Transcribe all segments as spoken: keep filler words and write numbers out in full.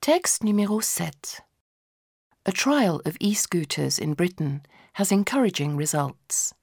Texte numéro sept. A trial of e-scooters in Britain has encouraging results.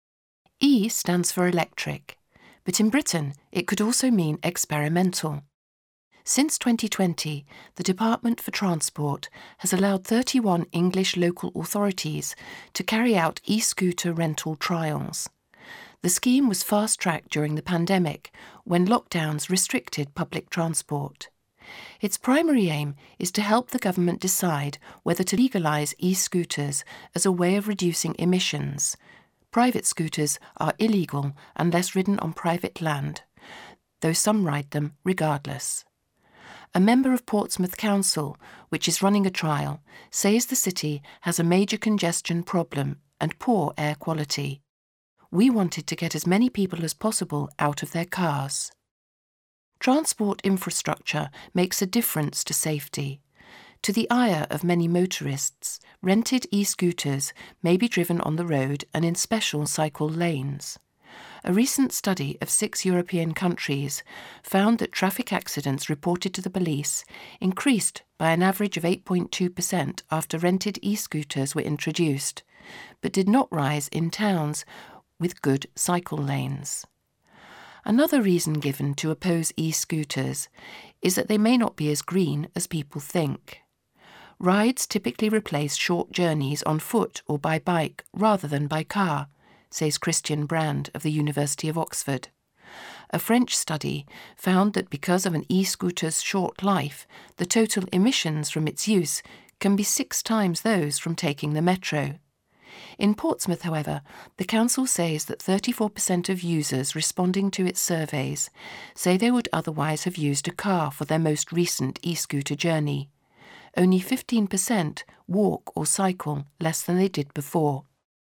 E stands for electric, but in Britain it could also mean experimental. Since twenty twenty, the Department for Transport has allowed thirty-one English local authorities to carry out e-scooter rental trials. The scheme was fast-tracked during the pandemic, when lockdowns restricted public transport. Its primary aim is to help the government decide whether to legalise e-scooters as a way of reducing emissions. Private scooters are illegal unless ridden on private land, though some ride them regardless. A member of Portsmouth Council, which is running a trial, says the city has a major congestion problem and poor air quality. We wanted to get as many people as possible out of their cars. Transport infrastructure makes a difference to safety. To the ire of many motorists, rented e-scooters may be driven on the road and in special cycle lanes. A recent study of six European countries found that traffic accidents reported to the police increased by an average of eight point two percent after rented e-scooters were introduced, but did not rise in towns with good cycle lanes. Another reason given to oppose e-scooters is that they may not be as green as people think. Rides typically replace short journeys on foot or by bike rather than by car, says Christian Brand of the University of Oxford. A French study found that because of an e-scooter's short life, the total emissions from its use can be six times those from taking the metro. In Portsmouth, however, the council says that thirty-four percent of users responding to its surveys say they would otherwise have used a car for their most recent e-scooter journey. Only fifteen percent walk or cycle less than they did before.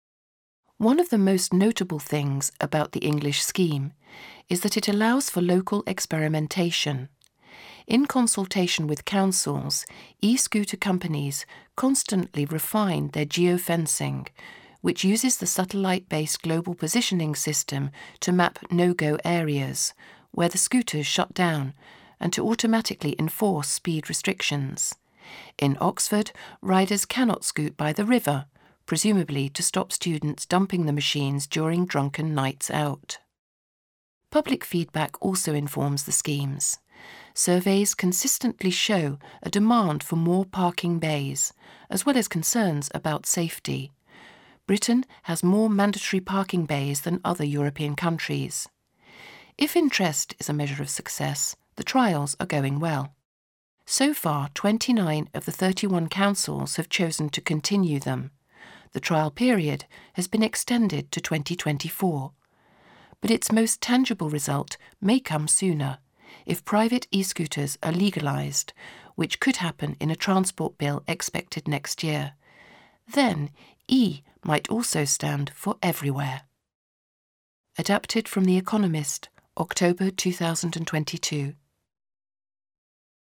One of the most notable things about the English scheme is that it allows for local experimentation. In consultation with councils, e-scooter companies constantly refine their geofencing, which uses the satellite-based global positioning system to map no-go areas, where the scooters shut down, and to automatically enforce speed restrictions. In Oxford, riders cannot scoot by the river, presumably to stop students dumping the machines during drunken nights out. Public feedback also informs the schemes. Surveys consistently show a demand for more parking bays, as well as concerns about safety. Britain has more mandatory parking bays than other European countries. If interest is a measure of success, the trials are going well. So far, twenty-nine of the thirty-one councils have chosen to continue them. The trial period has been extended to twenty twenty-four. But its most tangible result may come sooner, if private e-scooters are legalised, which could happen in a transport bill expected next year. Then E might also stand for everywhere. Adapted from The Economist, October two thousand twenty-two.